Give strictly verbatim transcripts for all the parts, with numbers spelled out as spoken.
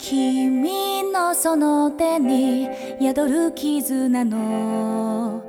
君のその手に宿る絆の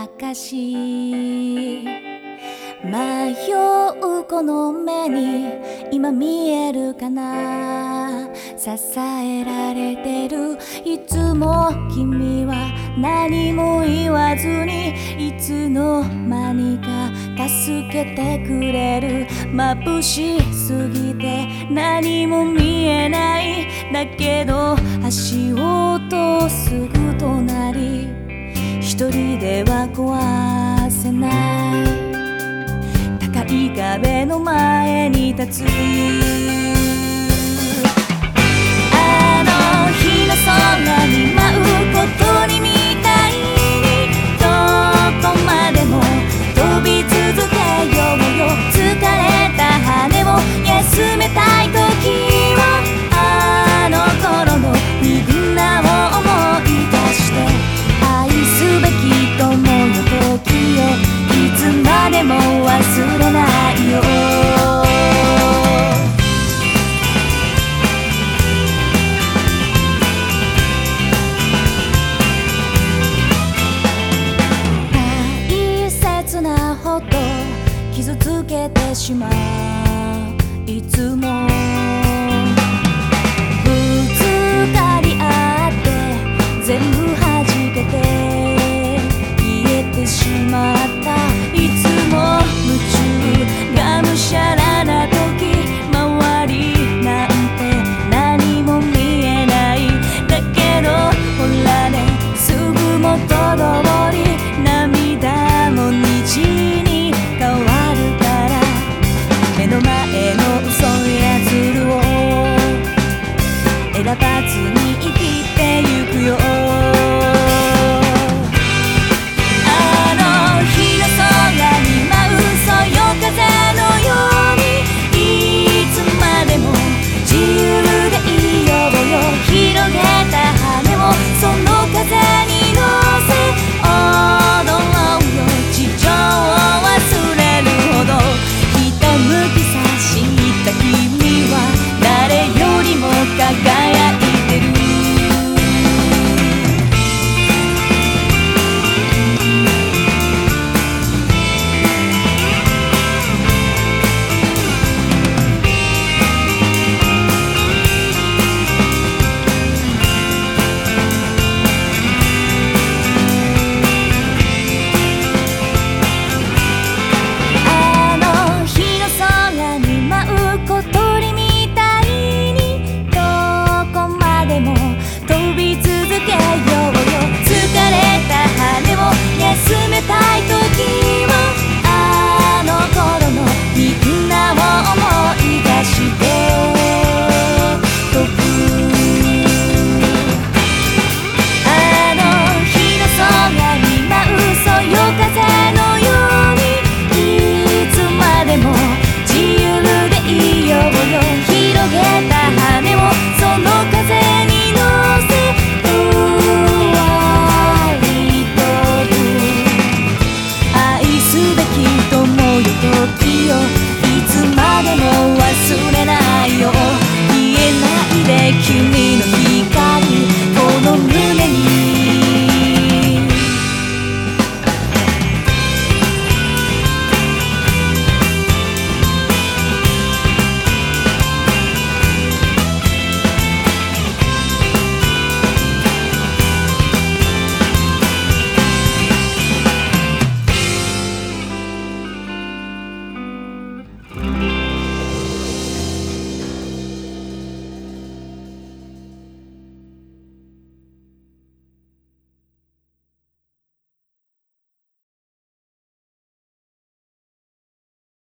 証、迷うこの目に今見えるかな。支えられてるいつも君は何も言わずにいつの間にか助けてくれる。眩しすぎて何も見えないだけど足音すぐ隣、一人では壊せない高い壁の前に立つ。あの日の空に舞う小鳥みたいにどこまでも飛び続けようよ。疲れた羽を休めたい時はあの頃のみんなを思い出して、愛すべき友よ時よいつまでも忘れないよ。大切なほど傷つけてしまういつも